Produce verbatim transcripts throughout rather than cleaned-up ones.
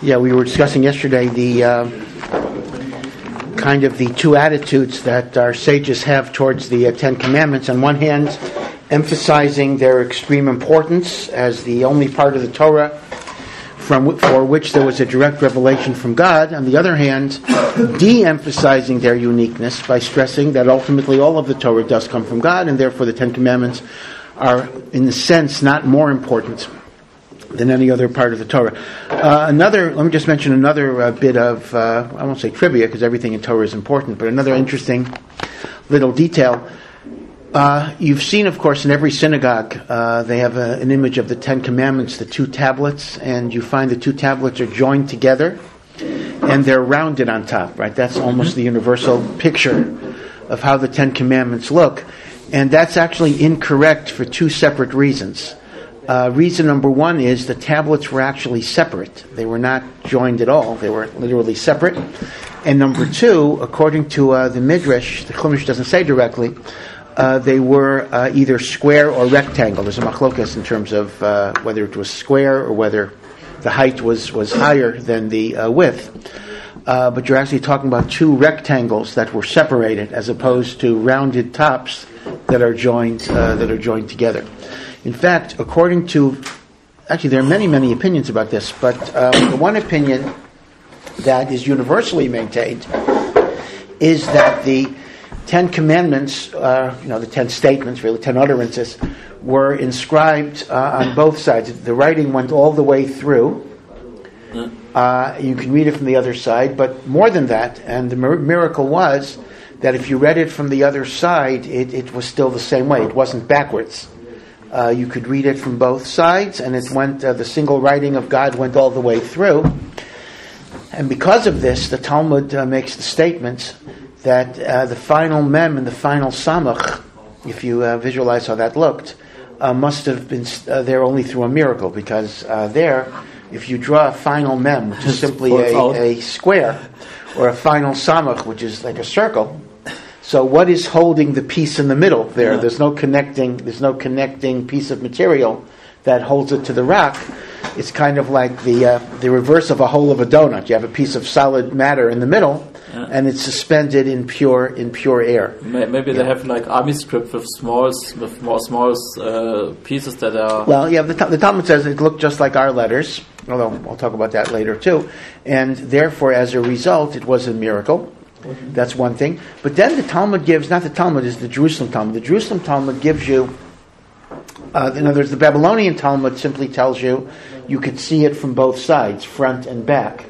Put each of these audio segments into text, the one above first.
Yeah, we were discussing yesterday the uh, kind of the two attitudes that our sages have towards the uh, Ten Commandments. On one hand, emphasizing their extreme importance as the only part of the Torah from for which there was a direct revelation from God. On the other hand, de-emphasizing their uniqueness by stressing that ultimately all of the Torah does come from God, and therefore the Ten Commandments are, in a sense, not more important than any other part of the Torah. Uh, another, let me just mention another uh, bit of, uh, I won't say trivia because everything in Torah is important, but another interesting little detail. Uh, you've seen, of course, in every synagogue, uh, they have a, an image of the Ten Commandments, the two tablets, and you find the two tablets are joined together, and they're rounded on top, right? That's almost the universal picture of how the Ten Commandments look. And that's actually incorrect for two separate reasons. Uh, reason number one is the tablets were actually separate. They were not joined at all. They were literally separate. And number two, according to uh, the Midrash, the Chumash doesn't say directly, uh, they were uh, either square or rectangle. There's a machlokas in terms of uh, whether it was square or whether the height was, was higher than the uh, width. Uh, but you're actually talking about two rectangles that were separated as opposed to rounded tops that are joined uh, that are joined together. In fact, according to, actually there are many, many opinions about this, but um, the one opinion that is universally maintained is that the Ten Commandments, uh, you know, the Ten Statements, really Ten Utterances, were inscribed uh, on both sides. The writing went all the way through. Uh, you can read it from the other side, but more than that, and the mir- miracle was that if you read it from the other side, it, it was still the same way. It wasn't backwards. Uh, you could read it from both sides, and it went. Uh, the single writing of God went all the way through. And because of this, the Talmud uh, makes the statement that uh, the final mem and the final samach, if you uh, visualize how that looked, uh, must have been uh, there only through a miracle, because uh, there, if you draw a final mem, which is simply a, a square, or a final samach, which is like a circle. So what is holding the piece in the middle there? Yeah. There's no connecting. There's no connecting piece of material that holds it to the rock. It's kind of like the uh, the reverse of a hole of a donut. You have a piece of solid matter in the middle, yeah, and it's suspended in pure in pure air. Maybe yeah. They have like army script with small with more small uh, pieces that are. Well, yeah. The, the Talmud says it looked just like our letters. Although I'll talk about that later too, and therefore, as a result, it was a miracle. That's one thing. But then the Talmud gives, not the Talmud, is the Jerusalem Talmud. The Jerusalem Talmud gives you, uh, in other words, the Babylonian Talmud simply tells you you could see it from both sides, front and back.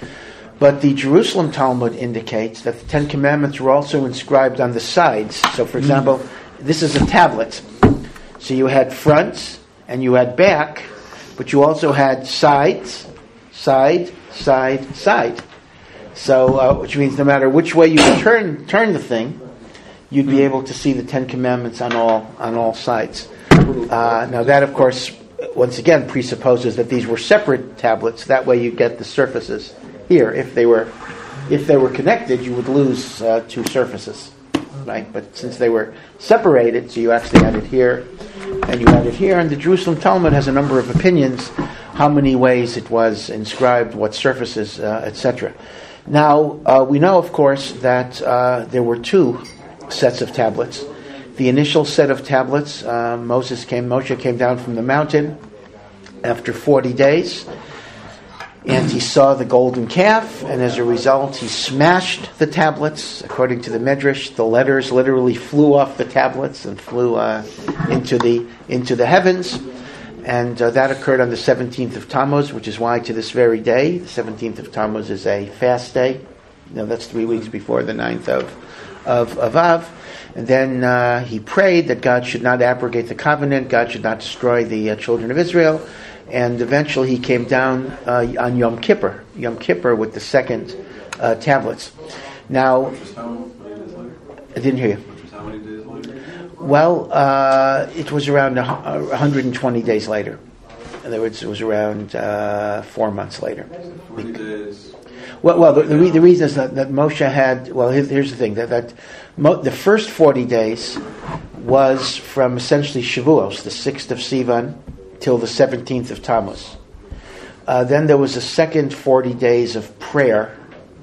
But the Jerusalem Talmud indicates that the Ten Commandments were also inscribed on the sides. So, for example, mm-hmm. this is a tablet. So you had front and you had back, but you also had sides, side, side, side. So, uh, which means no matter which way you turn turn the thing, you'd be able to see the Ten Commandments on all on all sides. Uh, now, that of course, once again, presupposes that these were separate tablets. That way, you get the surfaces here. If they were if they were connected, you would lose uh, two surfaces, right? But since they were separated, so you actually had it here and you had it here. And the Jerusalem Talmud has a number of opinions, how many ways it was inscribed, what surfaces, uh, et cetera. Now, uh, we know, of course, that uh, there were two sets of tablets. The initial set of tablets, uh, Moses came, Moshe came down from the mountain after forty days, and he saw the golden calf, and as a result, he smashed the tablets. According to the Midrash, the letters literally flew off the tablets and flew uh, into the into the heavens. And uh, that occurred on the seventeenth of Tammuz, which is why to this very day, the seventeenth of Tammuz is a fast day. Now that's three weeks before the ninth of, of, of Av. And then uh, he prayed that God should not abrogate the covenant, God should not destroy the uh, children of Israel. And eventually he came down uh, on Yom Kippur, Yom Kippur with the second uh, tablets. Now, I didn't hear you. Well, uh, it was around one hundred twenty days later. In other words, it was around uh, four months later. forty days. Well, well, the, the, re- the reason is that, that Moshe had. Well, here's, here's the thing: that, that Mo, the first forty days was from essentially Shavuos, the sixth of Sivan, till the seventeenth of Tammuz. Uh, Uh, then there was a second forty days of prayer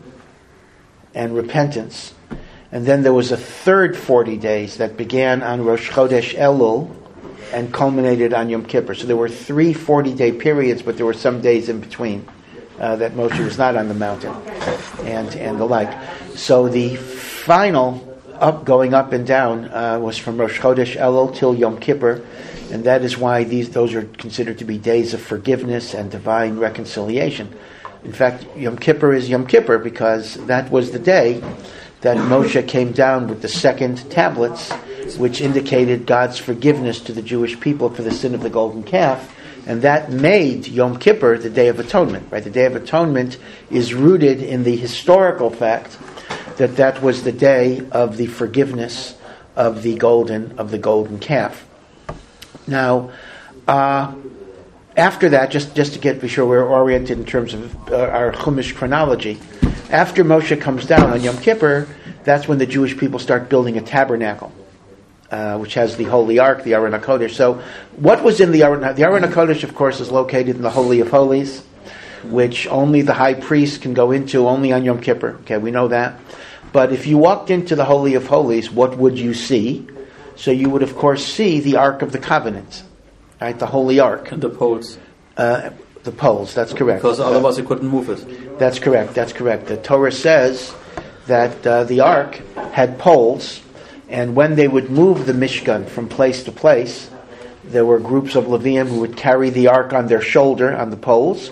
and repentance. And then there was a third forty days that began on Rosh Chodesh Elul and culminated on Yom Kippur. So there were three forty-day periods, but there were some days in between uh, that Moshe was not on the mountain and, and the like. So the final up, going up and down uh, was from Rosh Chodesh Elul till Yom Kippur, and that is why these those are considered to be days of forgiveness and divine reconciliation. In fact, Yom Kippur is Yom Kippur because that was the day that Moshe came down with the second tablets, which indicated God's forgiveness to the Jewish people for the sin of the golden calf, and that made Yom Kippur the Day of Atonement. Right? The Day of Atonement is rooted in the historical fact that that was the day of the forgiveness of the golden of the golden calf. Now, uh, after that, just just to get be sure we're oriented in terms of uh, our Chumash chronology. After Moshe comes down on Yom Kippur, that's when the Jewish people start building a tabernacle, uh, which has the Holy Ark, the Aron HaKodesh. So what was in the Aron HaKodesh? The Aron HaKodesh, of course, is located in the Holy of Holies, which only the high priest can go into, only on Yom Kippur. Okay, we know that. But if you walked into the Holy of Holies, what would you see? So you would, of course, see the Ark of the Covenant, right? The Holy Ark. And the poles. Uh, the poles, that's correct. Because otherwise you couldn't move it. That's correct, that's correct. The Torah says that uh, the Ark had poles, and when they would move the Mishkan from place to place, there were groups of Leviim who would carry the Ark on their shoulder, on the poles.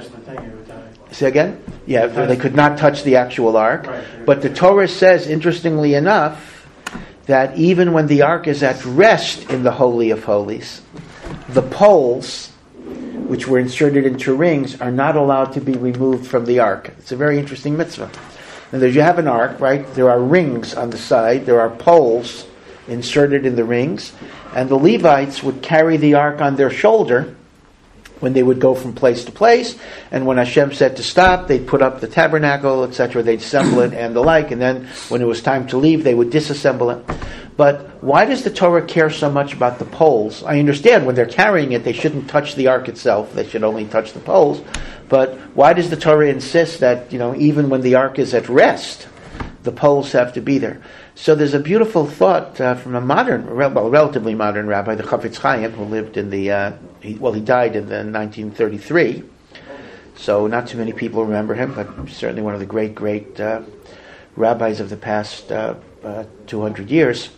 Say again? Yeah, they could not touch the actual Ark. But the Torah says, interestingly enough, that even when the Ark is at rest in the Holy of Holies, the poles, which were inserted into rings, are not allowed to be removed from the Ark. It's a very interesting mitzvah. And there you have an Ark, right? There are rings on the side. There are poles inserted in the rings. And the Levites would carry the Ark on their shoulder when they would go from place to place. And when Hashem said to stop, they'd put up the tabernacle, et cetera. They'd assemble it and the like. And then when it was time to leave, they would disassemble it. But why does the Torah care so much about the poles? I understand when they're carrying it, they shouldn't touch the Ark itself. They should only touch the poles. But why does the Torah insist that, you know, even when the Ark is at rest, the poles have to be there? So there's a beautiful thought uh, from a modern, well, relatively modern rabbi, the Chafetz Chaim, who lived in the, uh, he, well, he died in the nineteen thirty-three. So not too many people remember him, but certainly one of the great, great uh, rabbis of the past uh, uh, two hundred years.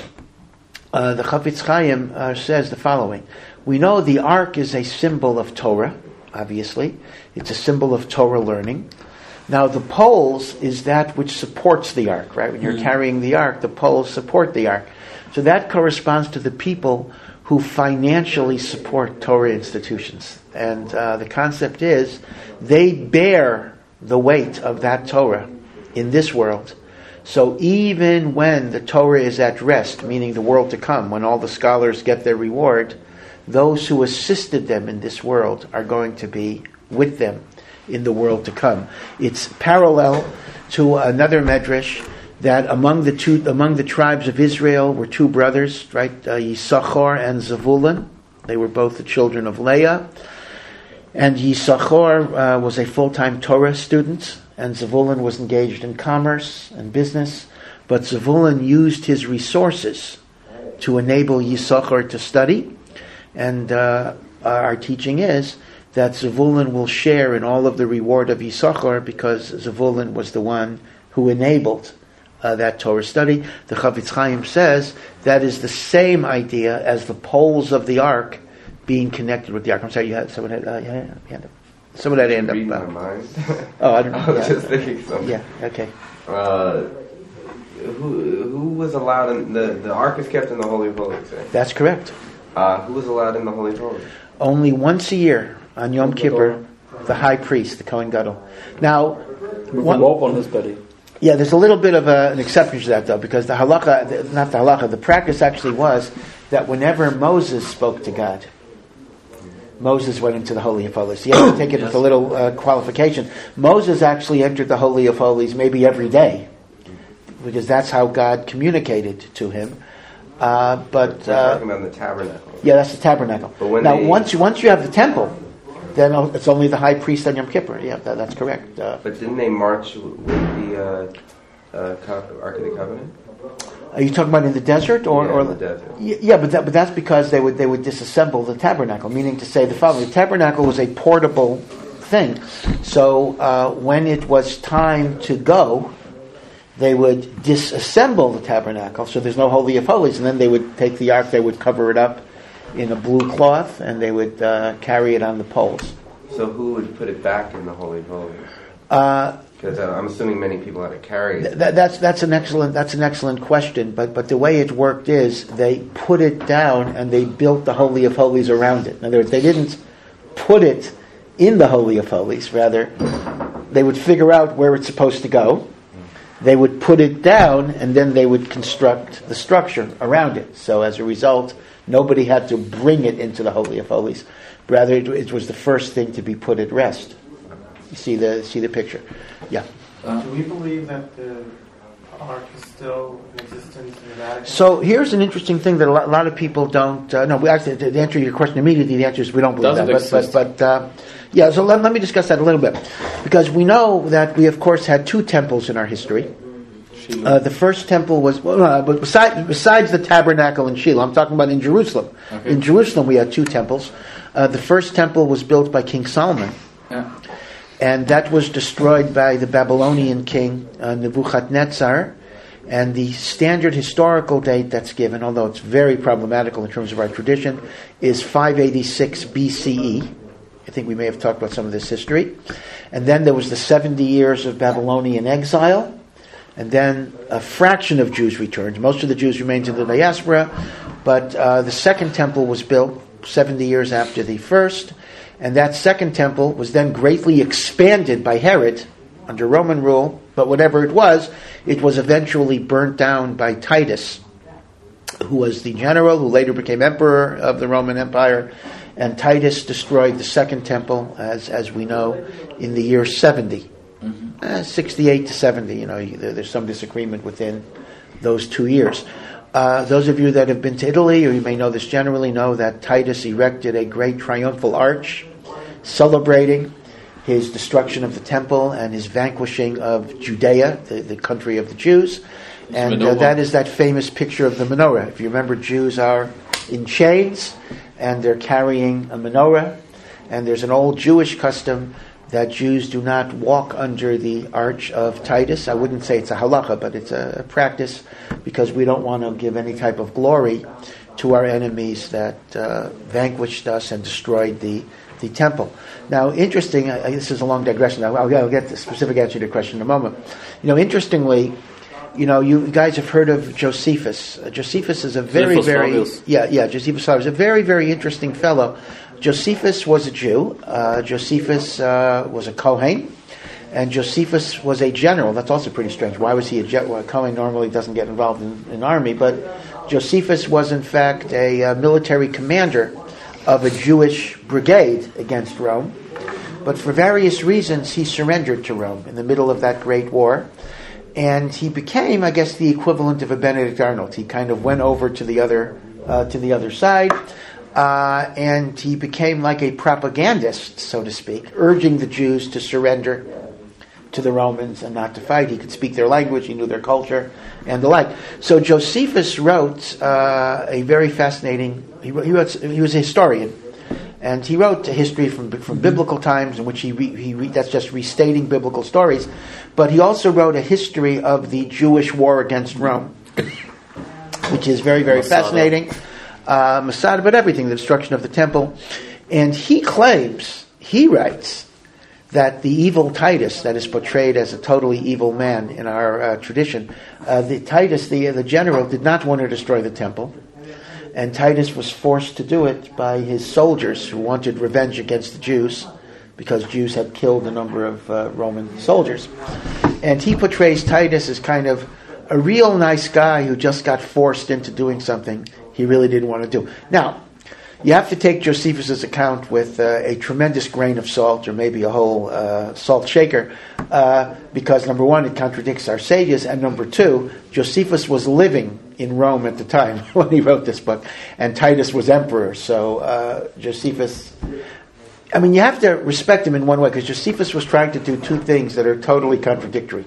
Uh, the Chafetz Chaim uh, says the following. We know the Ark is a symbol of Torah, obviously. It's a symbol of Torah learning. Now the poles is that which supports the Ark, right? When you're mm-hmm. carrying the Ark, the poles support the Ark. So that corresponds to the people who financially support Torah institutions. And uh, the concept is they bear the weight of that Torah in this world. So even when the Torah is at rest, meaning the world to come, when all the scholars get their reward, those who assisted them in this world are going to be with them in the world to come. It's parallel to another medrash that among the two, among the tribes of Israel were two brothers, right? Uh, Yisachar and Zevulun. They were both the children of Leah. And Yisachar uh, was a full-time Torah student, and Zevulun was engaged in commerce and business. But Zevulun used his resources to enable Yisachar to study. And uh, our teaching is that Zevulun will share in all of the reward of Yisachar because Zevulun was the one who enabled uh, that Torah study. The Chafetz Chaim says that is the same idea as the poles of the Ark being connected with the Ark. I'm sorry, you had someone had uh, you had, you had someone had hand up. Reading my mind. Oh, I don't know. I was yeah. just thinking something. Yeah. Okay. Uh, who who was allowed in the the Ark is kept in the Holy of Holies? Right? That's correct. Uh, who was allowed in the Holy of Holies? Only once a year. On Yom Kippur, the high priest, the Kohen Gadol. Now, with one, the rope on his belly. Yeah, there's a little bit of a, an exception to that, though, because the halacha, not the halacha, the practice actually was that whenever Moses spoke to God, Moses went into the Holy of Holies. You have to take it yes. with a little uh, qualification. Moses actually entered the Holy of Holies maybe every day, because that's how God communicated to him. Uh, but We're uh, talking about the tabernacle. Yeah, that's the tabernacle. But when now, they, once you, once you have the temple, then it's only the high priest on Yom Kippur. Yeah, that, that's correct. Uh, But didn't they march with the uh, uh, Co- Ark of the Covenant? are you talking about in the desert, or, Yeah, or in the desert. Y- Yeah, but that, but that's because they would they would disassemble the tabernacle, meaning to say the following: the tabernacle was a portable thing, so uh, when it was time to go, they would disassemble the tabernacle, so there's no Holy of Holies, and then they would take the ark, they would cover it up in a blue cloth, and they would uh, carry it on the poles. So who would put it back in the Holy of Holies? Uh, Because uh, I'm assuming many people had to carry it. Th- that's that's an excellent that's an excellent question. But but the way it worked is they put it down and they built the Holy of Holies around it. In other words, they didn't put it in the Holy of Holies. Rather, they would figure out where it's supposed to go. They would put it down, and then they would construct the structure around it. So as a result, nobody had to bring it into the Holy of Holies. Rather, it, it was the first thing to be put at rest. You see the see the picture. Yeah. Uh, Do we believe that the Ark is still in existence in the Vatican? So here's an interesting thing that a lot, a lot of people don't. Uh, no, we actually to answer your question immediately. The answer is we don't believe Doesn't that. But exist. but, but uh, yeah. So let, let me discuss that a little bit, because we know that we of course had two temples in our history. Uh, the first temple was, well, uh, but besides, besides the tabernacle in Shiloh, I'm talking about in Jerusalem. Okay. In Jerusalem, we had two temples. Uh, the first temple was built by King Solomon. Yeah. And that was destroyed by the Babylonian king uh, Nebuchadnezzar. And the standard historical date that's given, although it's very problematical in terms of our tradition, is five eighty-six B C E. I think we may have talked about some of this history. And then there was the seventy years of Babylonian exile. And then a fraction of Jews returned. Most of the Jews remained in the diaspora. But uh, the second temple was built seventy years after the first. And that second temple was then greatly expanded by Herod under Roman rule. But whatever it was, it was eventually burnt down by Titus, who was the general who later became emperor of the Roman Empire. And Titus destroyed the second temple, as as we know, in the year seventy. Mm-hmm. Uh, sixty-eight to seventy, you know, there, there's some disagreement within those two years. Uh, those of you that have been to Italy, or you may know this generally, know that Titus erected a great triumphal arch celebrating his destruction of the temple and his vanquishing of Judea, the, the country of the Jews. And uh, that is that famous picture of the menorah. If you remember, Jews are in chains and they're carrying a menorah. And there's an old Jewish custom that Jews do not walk under the arch of Titus. I wouldn't say it's a halacha, but it's a practice, because we don't want to give any type of glory to our enemies that uh, vanquished us and destroyed the, the temple. Now, interesting, uh, this is a long digression. I'll, I'll get the specific answer to your question in a moment. You know, interestingly, you know, you guys have heard of Josephus. Uh, Josephus is a very, Josephus very... Flavius. Yeah, yeah, Josephus Flavius is a very, very interesting fellow. Josephus was a Jew. Uh, Josephus uh, was a Kohen. And Josephus was a general. That's also pretty strange. Why was he a general? Well, a Kohen normally doesn't get involved in an army. But Josephus was, in fact, a uh, military commander of a Jewish brigade against Rome. But for various reasons, he surrendered to Rome in the middle of that great war. And he became, I guess, the equivalent of a Benedict Arnold. He kind of went over to the other uh, to the other side. Uh, and he became like a propagandist, so to speak, urging the Jews to surrender to the Romans and not to fight. He could speak their language, he knew their culture, and the like. So Josephus wrote uh, a very fascinating, he, he, wrote, he was a historian, and he wrote a history from from biblical times in which he, re, he re, that's just restating biblical stories, but he also wrote a history of the Jewish war against Rome, which is very, very Masada. fascinating. Uh, Masada, but everything, the destruction of the temple. And he claims, he writes, that the evil Titus, that is portrayed as a totally evil man in our uh, tradition, uh, the Titus, the, the general, did not want to destroy the temple. And Titus was forced to do it by his soldiers who wanted revenge against the Jews, because Jews had killed a number of uh, Roman soldiers. And he portrays Titus as kind of a real nice guy who just got forced into doing something he really didn't want to do. Now, you have to take Josephus' account with uh, a tremendous grain of salt, or maybe a whole uh, salt shaker, uh, because number one, it contradicts our sages, and number two, Josephus was living in Rome at the time when he wrote this book, and Titus was emperor, so uh, Josephus... I mean, you have to respect him in one way, because Josephus was trying to do two things that are totally contradictory.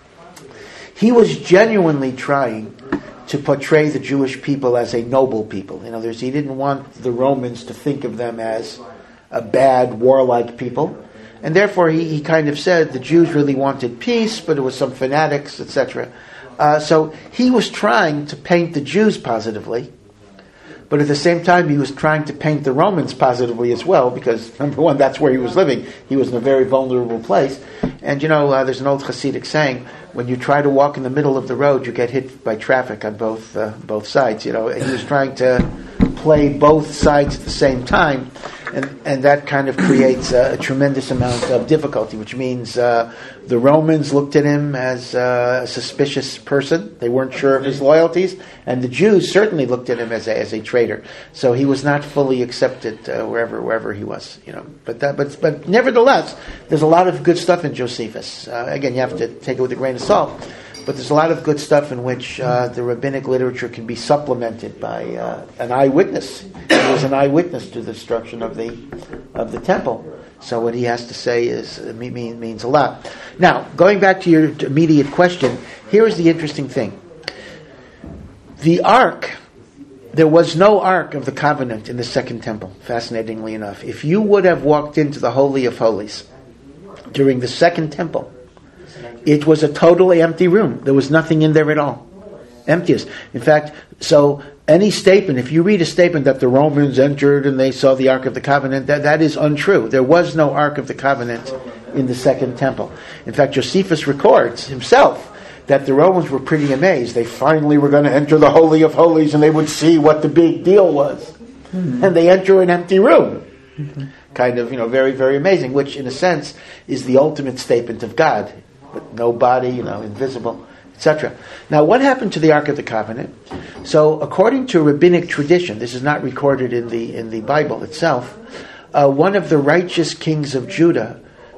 He was genuinely trying to portray the Jewish people as a noble people. In other words, he didn't want the Romans to think of them as a bad, warlike people. And therefore, he, he kind of said the Jews really wanted peace, but it was some fanatics, et cetera. Uh, so he was trying to paint the Jews positively, but at the same time, he was trying to paint the Romans positively as well, because, number one, that's where he was living. He was in a very vulnerable place. And, you know, uh, there's an old Hasidic saying, when you try to walk in the middle of the road, you get hit by traffic on both uh, both sides, you know. And he was trying to play both sides at the same time, and, and that kind of creates a, a tremendous amount of difficulty, which means uh, the Romans looked at him as uh, a suspicious person. They weren't sure of his loyalties, and the Jews certainly looked at him as a, as a traitor. So he was not fully accepted uh, wherever wherever he was, you know. But that, but but nevertheless, there's a lot of good stuff in Josephus. Uh, again, you have to take it with a grain of salt. But there's a lot of good stuff in which uh, the rabbinic literature can be supplemented by uh, an eyewitness. He was an eyewitness to the destruction of the of the temple. So what he has to say is uh, mean, means a lot. Now, going back to your immediate question, here is the interesting thing. The ark, there was no ark of the covenant in the second temple, fascinatingly enough. If you would have walked into the Holy of Holies during the second temple, it was a totally empty room. There was nothing in there at all. Emptiness. In fact, so any statement, if you read a statement that the Romans entered and they saw the Ark of the Covenant, that, that is untrue. There was no Ark of the Covenant in the Second Temple. In fact, Josephus records himself that the Romans were pretty amazed. They finally were going to enter the Holy of Holies and they would see what the big deal was. Mm-hmm. And they enter an empty room. Mm-hmm. Kind of, you know, very, very amazing, which in a sense is the ultimate statement of God. But no body, you know, invisible, et cetera. Now, what happened to the Ark of the Covenant? So, according to rabbinic tradition, this is not recorded in the in the Bible itself. Uh, one of the righteous kings of Judah,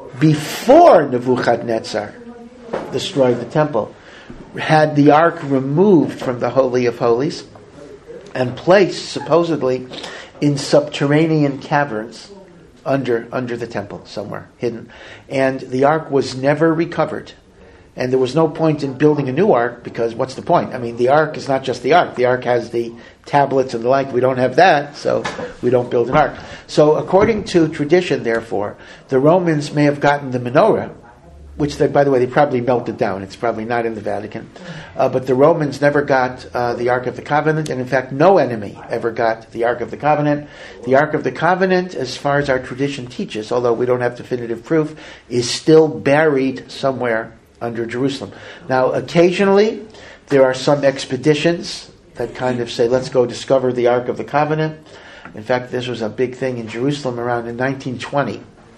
before Nebuchadnezzar destroyed the temple, had the Ark removed from the Holy of Holies and placed, supposedly, in subterranean caverns under under the temple, somewhere hidden. And the ark was never recovered. And there was no point in building a new ark, because what's the point? I mean, the ark is not just the ark. The ark has the tablets and the like. We don't have that, so we don't build an ark. So according to tradition, therefore, the Romans may have gotten the menorah, which, they, by the way, they probably melted down. It's probably not in the Vatican. Uh, but the Romans never got uh, the Ark of the Covenant, and in fact, no enemy ever got the Ark of the Covenant. The Ark of the Covenant, as far as our tradition teaches, although we don't have definitive proof, is still buried somewhere under Jerusalem. Now, occasionally, there are some expeditions that kind of say, let's go discover the Ark of the Covenant. In fact, this was a big thing in Jerusalem around in nineteen twenty.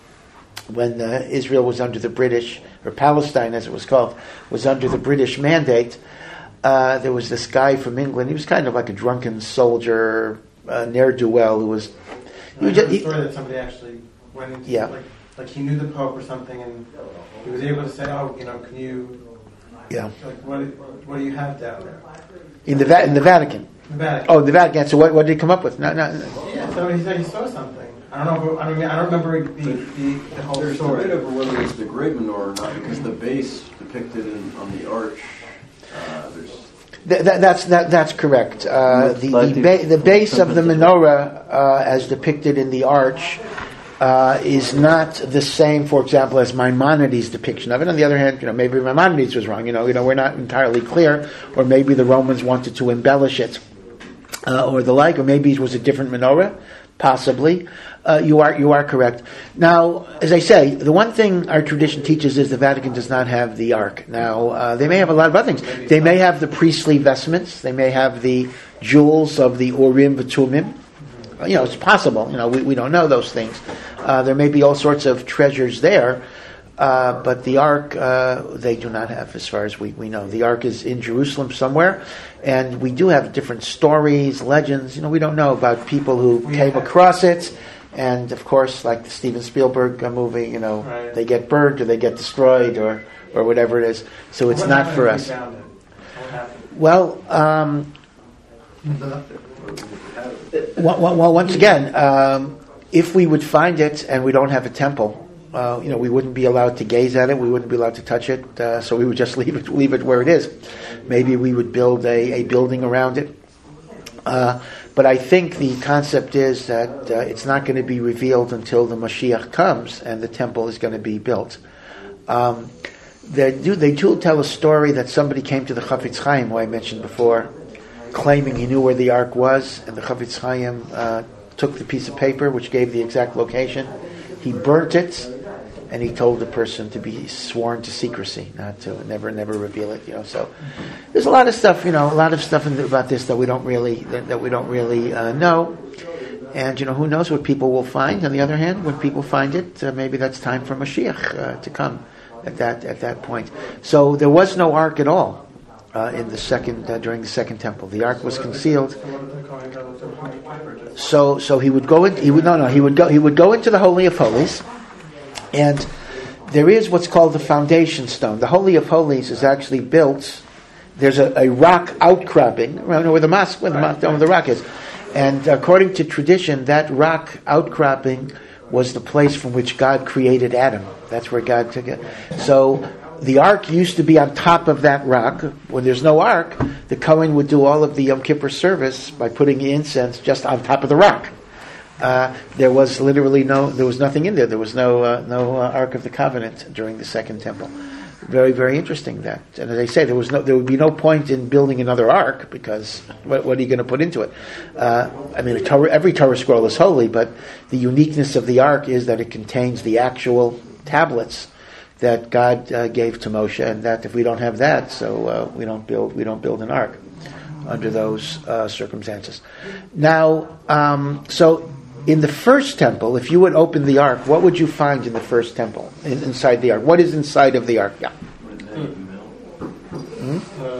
When uh, Israel was under the British, or Palestine as it was called, was under the British mandate, uh, there was this guy from England. He was kind of like a drunken soldier, uh, ne'er-do-well, who was... I heard a story that somebody actually went into, yeah. like, like he knew the Pope or something, and he was able to say, oh, you know, can you... Yeah. Like, what, what do you have down there? In the, Va- in the Vatican? The Vatican. Oh, the Vatican. So what, what did he come up with? No, no, no. Yeah, so he said he saw something. I don't know. If, I don't. I don't remember the, the, the whole There's story. debate over whether it's the great menorah or not, because the base depicted in, on the arch, uh, there's... Th- that, that's that, that's correct. Uh, the the, ba- the base of the menorah, uh, as depicted in the arch, uh, is not the same, for example, as Maimonides' depiction of it. On the other hand, you know, maybe Maimonides was wrong. You know, you know, we're not entirely clear, or maybe the Romans wanted to embellish it, uh, or the like, or maybe it was a different menorah. Possibly. Uh, you are you are correct. Now, as I say, the one thing our tradition teaches is the Vatican does not have the Ark. Now, uh, they may have a lot of other things. They may have the priestly vestments. They may have the jewels of the Urim V'Tumim. You know, it's possible. You know, we, we don't know those things. Uh, there may be all sorts of treasures there, uh, but the Ark uh, they do not have, as far as we, we know. The Ark is in Jerusalem somewhere, and we do have different stories, legends. You know, we don't know about people who came across it. And, of course, like the Steven Spielberg uh, movie, you know, right. They get burned or they get destroyed or, or whatever it is. So it's what not for us. Well, um, well, well, once again, um, if we would find it and we don't have a temple, uh, you know, we wouldn't be allowed to gaze at it. We wouldn't be allowed to touch it. Uh, so we would just leave it, leave it where it is. Maybe we would build a, a building around it. Uh, but I think the concept is that uh, it's not going to be revealed until the Mashiach comes and the temple is going to be built. Um, they do they do tell a story that somebody came to the Chafetz Chaim, who I mentioned before, claiming he knew where the ark was, and the Chafetz Chaim uh, took the piece of paper which gave the exact location. He burnt it, and he told the person to be sworn to secrecy, not to never, never reveal it. You know, so there's a lot of stuff, you know, a lot of stuff in the, about this that we don't really that, that we don't really uh, know. And you know, who knows what people will find? On the other hand, when people find it, uh, maybe that's time for Mashiach uh, to come at that at that point. So there was no ark at all uh, in the second uh, during the second temple. The ark was concealed. So so he would go in. He would no no he would go he would go into the Holy of Holies. And there is what's called the foundation stone. The Holy of Holies is actually built. There's a, a rock outcropping around where the mosque, where the, mosque, where the rock is. And according to tradition, that rock outcropping was the place from which God created Adam. That's where God took it. So the ark used to be on top of that rock. When there's no ark, the Kohen would do all of the Yom Kippur service by putting the incense just on top of the rock. Uh, there was literally no, there was nothing in there. There was no uh, no uh, Ark of the Covenant during the Second Temple. Very, very interesting that. And as I say, there was no, there would be no point in building another Ark because what, what are you going to put into it? Uh, I mean, a Torah, every Torah scroll is holy, but the uniqueness of the Ark is that it contains the actual tablets that God uh, gave to Moshe, and that if we don't have that, so uh, we don't build we don't build an Ark under those uh, circumstances. Now, um, so. In the first temple, if you would open the ark, what would you find in the first temple, in, inside the ark? What is inside of the ark? Yeah. Hmm?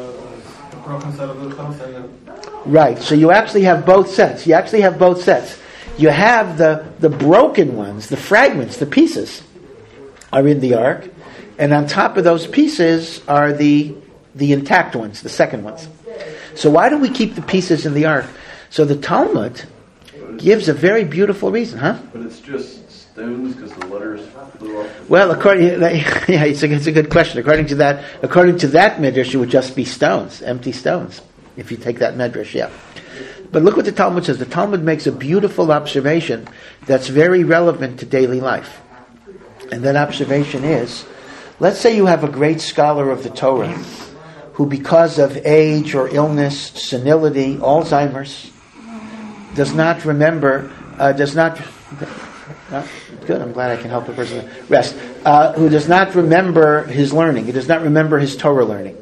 Right, so you actually have both sets. You actually have both sets. You have the, the broken ones, the fragments, the pieces are in the ark, and on top of those pieces are the the intact ones, the second ones. So why do we keep the pieces in the ark? So the Talmud gives a very beautiful reason, huh? But it's just stones because the letters flew off. Well, according yeah, it's a, it's a good question. According to that, according to that medrash, it would just be stones, empty stones. If you take that medrash, yeah. But look what the Talmud says. The Talmud makes a beautiful observation that's very relevant to daily life, and that observation is: let's say you have a great scholar of the Torah who, because of age or illness, senility, Alzheimer's, does not remember, uh, does not, uh, good, I'm glad I can help a person rest, uh, who does not remember his learning, he does not remember his Torah learning.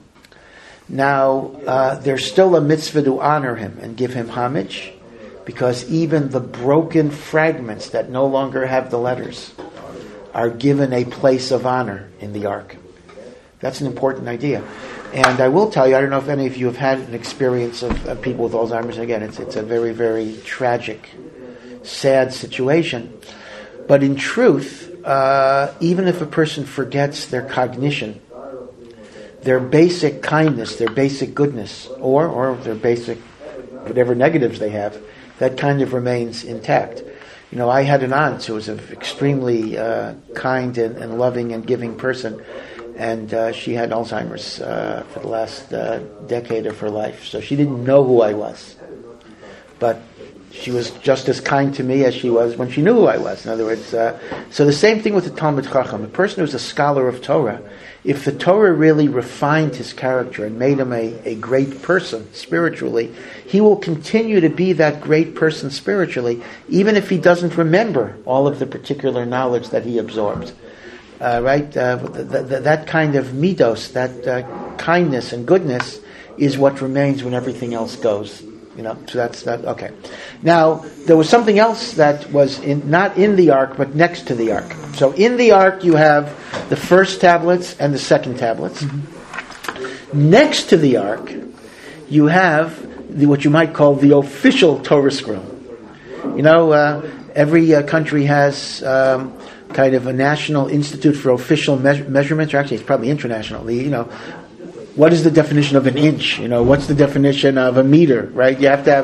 Now, uh, there's still a mitzvah to honor him and give him homage, because even the broken fragments that no longer have the letters are given a place of honor in the ark. That's an important idea. And I will tell you, I don't know if any of you have had an experience of, of people with Alzheimer's. Again, it's it's a very, very tragic, sad situation. But in truth, uh, even if a person forgets their cognition, their basic kindness, their basic goodness, or, or their basic whatever negatives they have, that kind of remains intact. You know, I had an aunt who was an extremely uh, kind and, and loving and giving person. And uh, she had Alzheimer's uh, for the last uh, decade of her life. So she didn't know who I was. But she was just as kind to me as she was when she knew who I was. In other words, uh, so the same thing with the Talmud Chacham. A person who's a scholar of Torah, if the Torah really refined his character and made him a, a great person spiritually, he will continue to be that great person spiritually, even if he doesn't remember all of the particular knowledge that he absorbed. Uh, right, uh, th- th- that kind of midos, that uh, kindness and goodness, is what remains when everything else goes. You know, so that's that. Okay. Now there was something else that was in, not in the ark, but next to the ark. So in the ark you have the first tablets and the second tablets. Mm-hmm. Next to the ark, you have the, what you might call the official Torah scroll. You know, uh, every uh, country has. Um, kind of a national institute for official me- measurements, or actually it's probably international. You know, what is the definition of an inch? You know, what's the definition of a meter, right? You have to have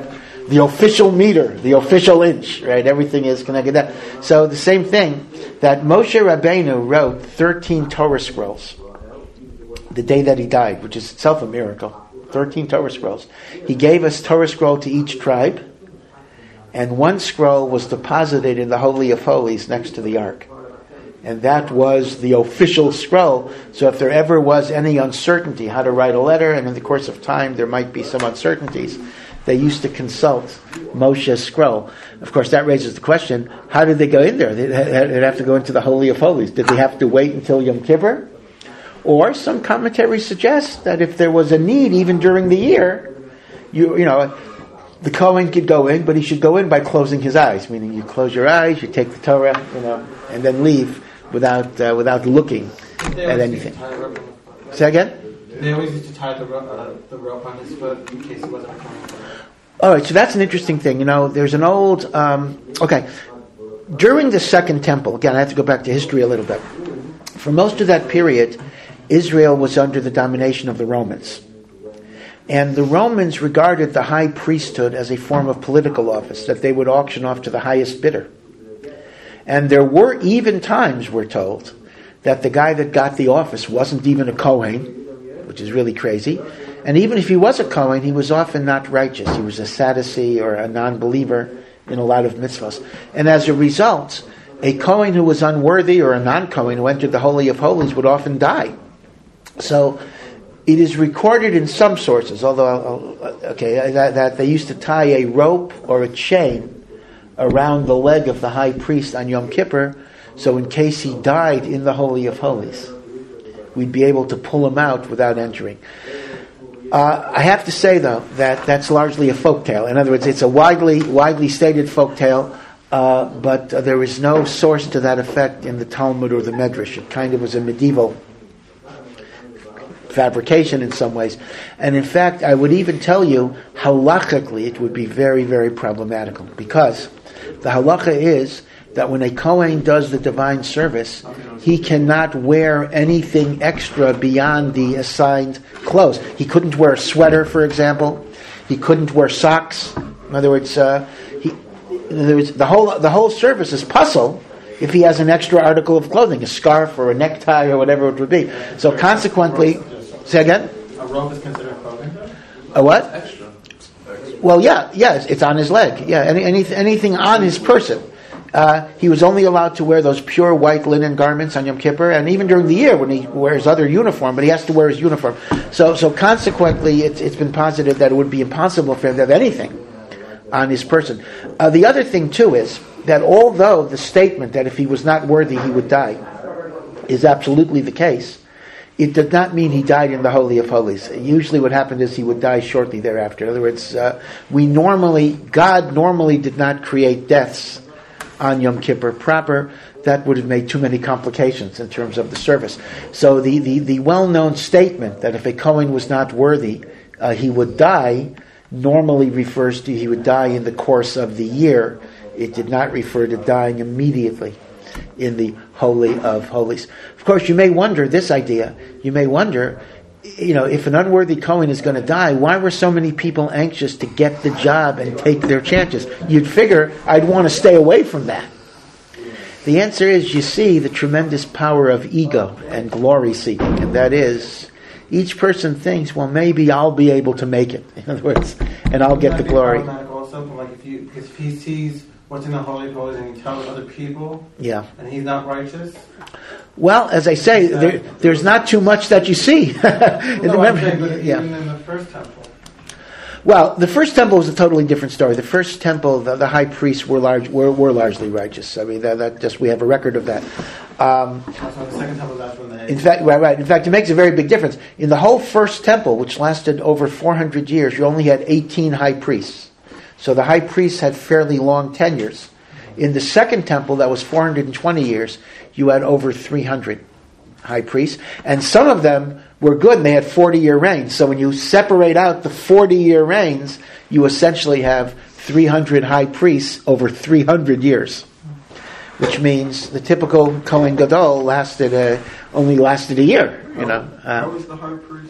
the official meter, the official inch, right? Everything is connected to that. So the same thing, that Moshe Rabbeinu wrote thirteen Torah scrolls the day that he died, which is itself a miracle. thirteen Torah scrolls. He gave us Torah scroll to each tribe, and one scroll was deposited in the Holy of Holies next to the Ark. And that was the official scroll. So if there ever was any uncertainty how to write a letter, and in the course of time there might be some uncertainties, they used to consult Moshe's scroll. Of course, that raises the question, how did they go in there? They'd have to go into the Holy of Holies. Did they have to wait until Yom Kippur? Or some commentaries suggest that if there was a need, even during the year, you you know, the Kohen could go in, but he should go in by closing his eyes, meaning you close your eyes, you take the Torah, you know, and then leave without uh, without looking at anything. Say again? They always used to tie the rope, uh, the rope on his foot in case he wasn't coming. All right, so that's an interesting thing. You know, there's an old... Um, okay, during the Second Temple, again, I have to go back to history a little bit. For most of that period, Israel was under the domination of the Romans. And the Romans regarded the high priesthood as a form of political office, that they would auction off to the highest bidder. And there were even times, we're told, that the guy that got the office wasn't even a Kohen, which is really crazy. And even if he was a Kohen, he was often not righteous. He was a Sadducee or a non-believer in a lot of mitzvahs. And as a result, a Kohen who was unworthy or a non-Kohen who entered the Holy of Holies would often die. So it is recorded in some sources, although, okay, that, that they used to tie a rope or a chain around the leg of the high priest on Yom Kippur, so in case he died in the Holy of Holies, we'd be able to pull him out without entering. Uh, I have to say, though, that that's largely a folktale. In other words, it's a widely widely stated folktale, uh, but uh, there is no source to that effect in the Talmud or the Medrash. It kind of was a medieval fabrication in some ways. And in fact, I would even tell you, halachically, it would be very, very problematical. Because the halacha is that when a Kohen does the divine service, he cannot wear anything extra beyond the assigned clothes. He couldn't wear a sweater, for example. He couldn't wear socks. In other words, uh, he, in other words the whole the whole service is puzzle if he has an extra article of clothing, a scarf or a necktie or whatever it would be. So consequently, say again? A robe is considered clothing? A what? Extra. Well, yeah, yeah, it's on his leg. Yeah, any, any, anything on his person. Uh, he was only allowed to wear those pure white linen garments on Yom Kippur, and even during the year when he wears other uniform, but he has to wear his uniform. So, so consequently, it's, it's been posited that it would be impossible for him to have anything on his person. Uh, the other thing, too, is that although the statement that if he was not worthy he would die is absolutely the case, it did not mean he died in the Holy of Holies. Usually what happened is he would die shortly thereafter. In other words, uh, we normally, God normally did not create deaths on Yom Kippur proper. That would have made too many complications in terms of the service. So the, the, the well-known statement that if a Kohen was not worthy, uh, he would die, normally refers to he would die in the course of the year. It did not refer to dying immediately in the Holy of Holies. Of course, you may wonder this idea. You may wonder, you know, if an unworthy Kohen is going to die, why were so many people anxious to get the job and take their chances? You'd figure I'd want to stay away from that. The answer is, you see the tremendous power of ego and glory seeking, and that is, each person thinks, well, maybe I'll be able to make it. In other words, and I'll get the glory. Also, like if you, because if he sees what's in the Holy of Holies and he tells other people, yeah, and he's not righteous. Well, as I say, there, there's not too much that you see. No, Remember, saying, but yeah. even in the first temple. Well, the first temple was a totally different story. The first temple, the, the high priests were large, were, were largely righteous. I mean, that, that just we have a record of that. Um, Also, the second temple, that's when they. in fact, right, right. In fact, it makes a very big difference. In the whole first temple, which lasted over four hundred years, you only had eighteen high priests. So the high priests had fairly long tenures. In the second temple, that was four hundred twenty years, you had over three hundred high priests. And some of them were good, and they had forty-year reigns. So when you separate out the forty-year reigns, you essentially have three hundred high priests over three hundred years. Which means the typical Kohen Gadol lasted uh, only lasted a year. You know. How Uh, was the high priest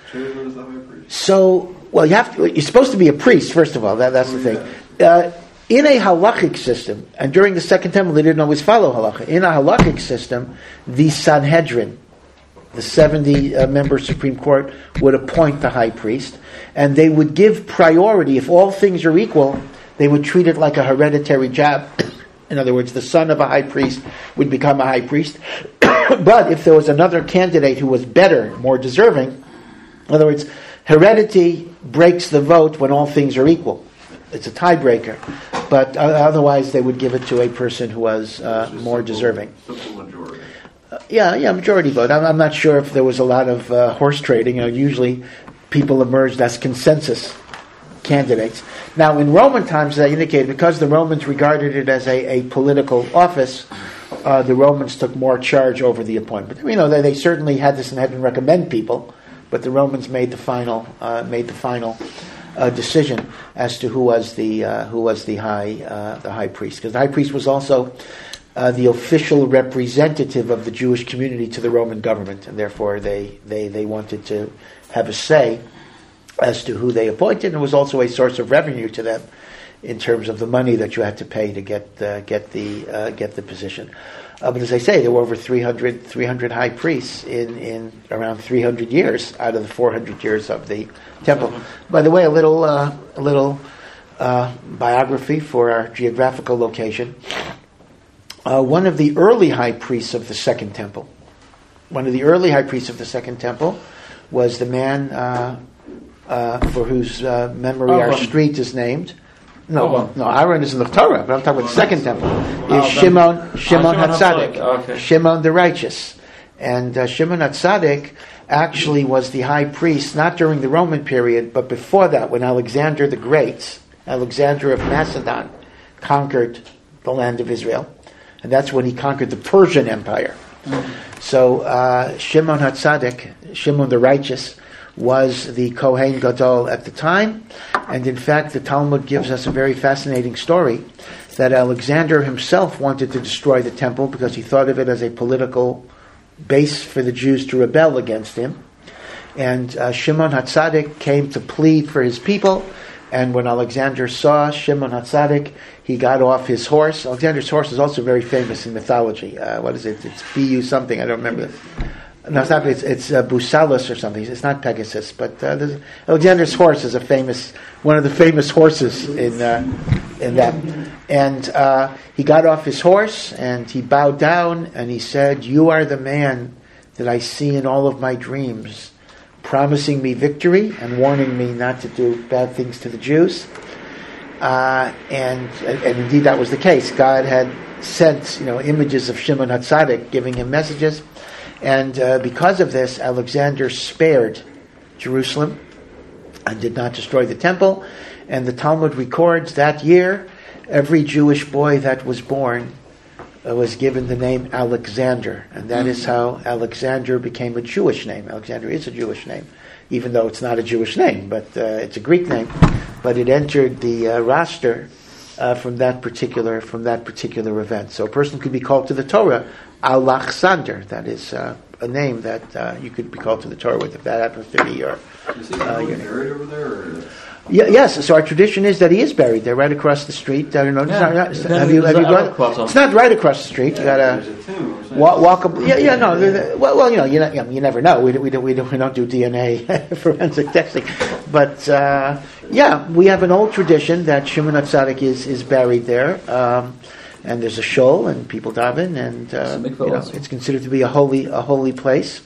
chosen as the high priest? So, well, you have to, you're supposed to be a priest, first of all. That, that's the thing. Uh, in a halachic system, and during the Second Temple, they didn't always follow halacha. In a halachic system, the Sanhedrin, the seventy-member Supreme Court, would appoint the high priest, and they would give priority. If all things are equal, they would treat it like a hereditary job. In other words, the son of a high priest would become a high priest. But if there was another candidate who was better, more deserving, in other words, heredity breaks the vote when all things are equal. It's a tiebreaker. But uh, otherwise, they would give it to a person who was uh, more simple, deserving. Simple majority. Uh, yeah, yeah, majority vote. I'm, I'm not sure if there was a lot of uh, horse trading. You know, usually, people emerged as consensus candidates. Now, in Roman times, as I indicated, because the Romans regarded it as a, a political office, uh, the Romans took more charge over the appointment. You know, they, they certainly had this and had to recommend people, but the Romans made the final uh, made the final uh, decision as to who was the uh, who was the high uh, the high priest, because the high priest was also uh, the official representative of the Jewish community to the Roman government, and therefore they they, they wanted to have a say as to who they appointed, and it was also a source of revenue to them in terms of the money that you had to pay to get uh, get the uh, get the position. Uh, but as I say, there were over three hundred, three hundred high priests in, in around three hundred years out of the four hundred years of the temple. Mm-hmm. By the way, a little uh, a little uh, biography for our geographical location. Uh, one of the early high priests of the Second Temple, one of the early high priests of the Second Temple, was the man uh, uh, for whose uh, memory Oh, our um, street is named. No, Oh. no, Aaron is in the Torah, but I'm talking about the Second Temple. Oh, Is Shimon, Shimon Shimon HaTzadik, HaTzadik, okay. Shimon the righteous, and uh, Shimon HaTzadik actually was the high priest not during the Roman period, but before that, when Alexander the Great, Alexander of Macedon, conquered the land of Israel, and that's when he conquered the Persian Empire. Mm-hmm. So uh, Shimon HaTzadik, Shimon the righteous, was the Kohen Gadol at the time, and in fact the Talmud gives us a very fascinating story that Alexander himself wanted to destroy the temple because he thought of it as a political base for the Jews to rebel against him. And uh, Shimon HaTzadik came to plead for his people, and when Alexander saw Shimon HaTzadik, he got off his horse. Alexander's horse is also very famous in mythology. Uh, what is it? It's B U something, I don't remember. No, it's not. It's, it's uh, Busalus or something. It's not Pegasus, but uh, Alexander's horse is a famous, one of the famous horses in uh, in that. And uh, he got off his horse and he bowed down and he said, "You are the man that I see in all of my dreams, promising me victory and warning me not to do bad things to the Jews." Uh, and, and and indeed that was the case. God had sent, you know, images of Shimon HaTzadik giving him messages. And uh, because of this, Alexander spared Jerusalem and did not destroy the temple. And the Talmud records that year, every Jewish boy that was born uh, was given the name Alexander. And that is how Alexander became a Jewish name. Alexander is a Jewish name, even though it's not a Jewish name, but uh, it's a Greek name. But it entered the uh, roster uh, from that particular from that particular event. So a person could be called to the Torah Alexander. That is uh, a name that uh, you could be called to the Torah with if that happens to be your. Is he Uh, really your buried over there? Or? Yeah, yes. So our tradition is that he is buried there, right across the street. I don't know. It's Yeah. not, not, Then have you? there's Have you a gone? Arab quarter. It's not right across the street. You gotta. There's a tomb, I'm saying. Walk, walk up, yeah, yeah, no. the- the- Well, well, you know, you, know, you never know. We, we, don't, we, don't, we don't do D N A forensic testing, but uh, yeah, we have an old tradition that Shimon HaTzadik is is buried there, um, and there's a shul and people daven, and uh, It's a mikveh you know, also. it's considered to be a holy a holy place.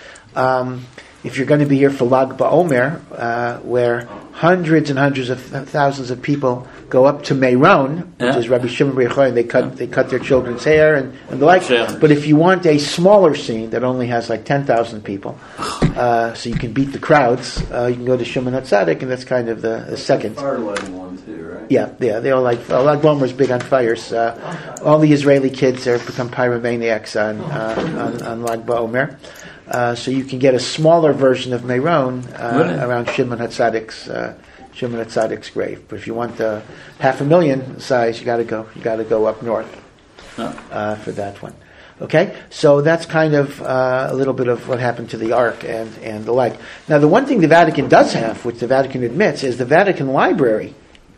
Um, if you're going to be here for Lag BaOmer, uh, where hundreds and hundreds of th- thousands of people go up to Meron, which Yeah. is Rabbi Shimon Bar Yochai, and they cut they cut their children's hair and, and the like. Sure. But if you want a smaller scene that only has like ten thousand people, uh, so you can beat the crowds, uh, you can go to Shimon HaTzadik, and that's kind of the, the second. Fire lighting one too, right? Yeah, yeah, they all like uh, Lag BaOmer is big on fires. Uh, all the Israeli kids have become pyromaniacs on uh, on, on Lag BaOmer. Uh, so you can get a smaller version of Meron uh, Really? around Shimon HaTzadik's uh, Shimon HaTzadik's grave. But if you want the half a million size, you got to go. You got to go up north Yeah. uh, for that one. Okay, so that's kind of uh, a little bit of what happened to the Ark and, and the like. Now, the one thing the Vatican does have, which the Vatican admits, is the Vatican Library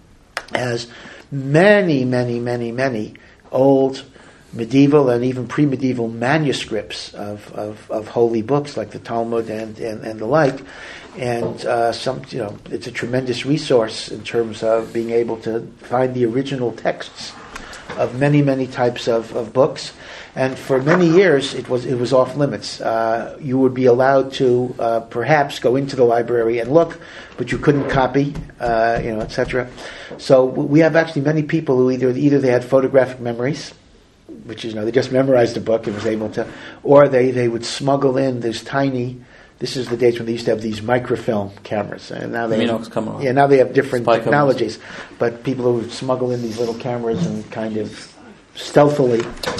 has many, many, many, many old medieval and even pre-medieval manuscripts of, of, of holy books like the Talmud and, and, and the like. And uh, some, you know, it's a tremendous resource in terms of being able to find the original texts of many, many types of, of books. And for many years, it was it was off limits. Uh, you would be allowed to uh, perhaps go into the library and look, but you couldn't copy, uh, you know, et cetera. So we have actually many people who either either they had photographic memories, which is, you know, they just memorized a book and was able to, or they, they would smuggle in these tiny. This is the days when they used to have these microfilm cameras, and now they Minox have, camera. yeah now they have different Spy technologies. Cameras. But people who would smuggle in these little cameras and kind of stealthily,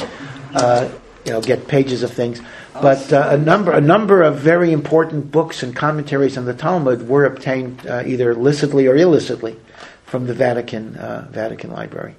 uh, you know, get pages of things. But uh, a number a number of very important books and commentaries on the Talmud were obtained uh, either licitly or illicitly from the Vatican uh, Vatican Library.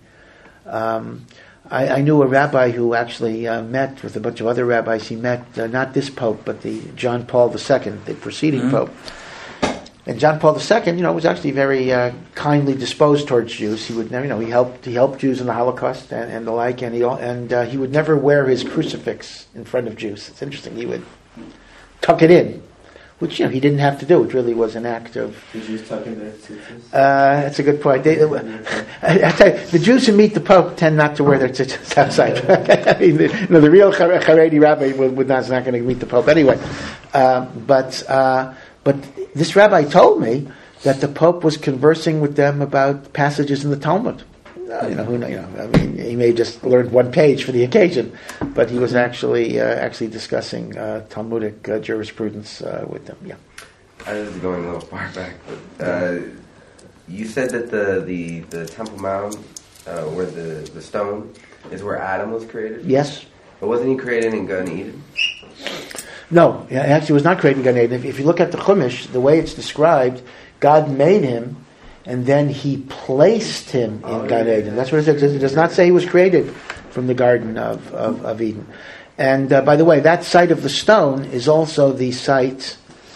Um, I, I knew a rabbi who actually uh, met with a bunch of other rabbis. He met uh, not this Pope, but the John Paul the Second, the preceding mm-hmm. Pope. And John Paul the Second, you know, was actually very uh, kindly disposed towards Jews. He would never, you know, he helped he helped Jews in the Holocaust and, and the like, and he and uh, he would never wear his crucifix in front of Jews. It's interesting. He would tuck it in, which, you know, he didn't have to do. It really was an act of. Did Jews tuck in their tzitzis? Uh, that's a good point. They, I, I tell you, the Jews who meet the Pope tend not to wear their tzitzis outside. I mean, the, you know, the real Haredi rabbi would, would not, is not going to meet the Pope anyway. Uh, but uh, but this rabbi told me that the Pope was conversing with them about passages in the Talmud. Uh, you know, who know, you know, I mean, he may have just learned one page for the occasion, but he was actually uh, actually discussing uh, Talmudic uh, jurisprudence uh, with them. Yeah. I was going a little far back, but uh, you said that the the, the Temple Mount, uh, where the, the stone is where Adam was created. Yes. But wasn't he created in Gan Eden? No, it actually was not created in Gan Eden. If, if you look at the Chumash, the way it's described, God made him, and then he placed him in oh, Gan Eden. That's what it says. It does not say he was created from the Garden of, of, of Eden. And uh, by the way, that site of the stone is also the site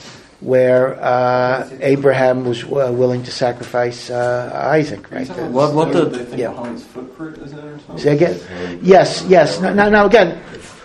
where uh, Abraham was uh, willing to sacrifice uh, Isaac. Right? What? What the? They think yeah. Muhammad's footprint is there or something? Say again? Yes, yes. Now, now, now again.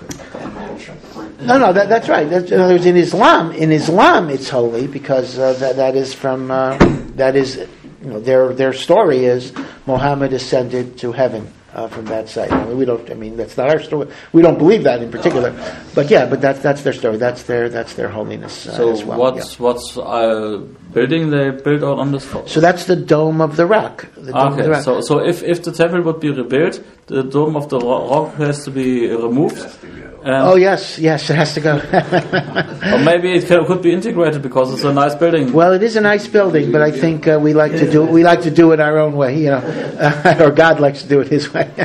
No, no, that, that's right. That's, in other words, in Islam, in Islam, it's holy because uh, that that is from uh, that is, you know, their their story is Muhammad ascended to heaven uh, from that site. I mean, we don't. I mean, that's not our story. We don't believe that in particular. But yeah, but that's that's their story. That's their that's their holiness uh, so as well. what's yeah. what's uh, building they built out on this? Fo- so that's the Dome of the Rock. The dome okay, of the rock. so so if if the temple would be rebuilt, the Dome of the ro- Rock has to be removed. And oh yes, yes, it has to go. Or maybe it can, could be integrated because it's a nice building. Well, it is a nice building, but I think uh, we like to do we like to do it our own way, you know, uh, or God likes to do it His way.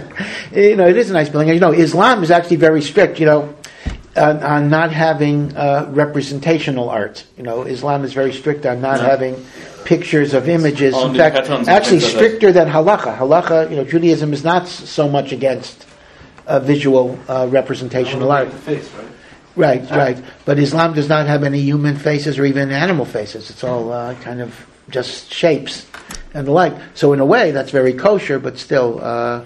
You know, it is a nice building. You know, Islam is actually very strict, you know, on, on not having uh, representational art. You know, Islam is very strict on not yeah. having pictures of images. In fact, actually stricter than halakha. Halakha, you know, Judaism is not so much against Uh, visual uh, representational art. Face, right? Right, right. But Islam does not have any human faces or even animal faces. It's all uh, kind of just shapes and the like. So in a way, that's very kosher, but still, uh,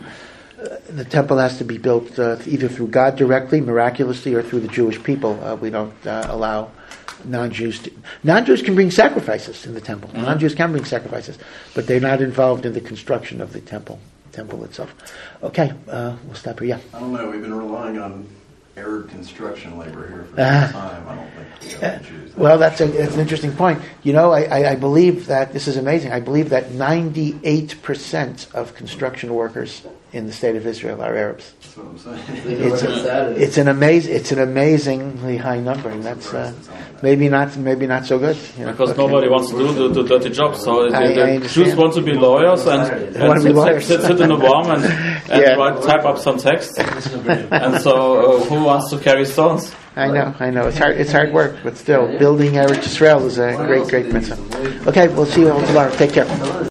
the temple has to be built uh, either through God directly, miraculously, or through the Jewish people. Uh, we don't uh, allow non-Jews to... Non-Jews can bring sacrifices in the temple. Mm-hmm. Non-Jews can bring sacrifices, but they're not involved in the construction of the temple. temple itself. Okay, uh, we'll stop here. Yeah. I don't know. We've been relying on Arab construction labor here for some uh, time. I don't think we have to choose that. Well, that's, a, that's an interesting point. You know, I, I, I believe that, this is amazing, I believe that ninety-eight percent of construction workers in the state of Israel are Arabs. That's what I'm saying. It's, a, it's an amazing, it's an amazingly high number, and that's uh, maybe not, maybe not so good. You know? Because okay. nobody wants to do the, the dirty job, so I, the, the Jews want to be lawyers and, and sit, lawyers. Sit, sit in the warm and, and yeah. write, type up some text. And so, uh, who wants to carry stones? I know, I know. It's hard. It's hard work, but still, building Eretz Yisrael is a great, great mitzvah. Okay, we'll see you all tomorrow. Take care.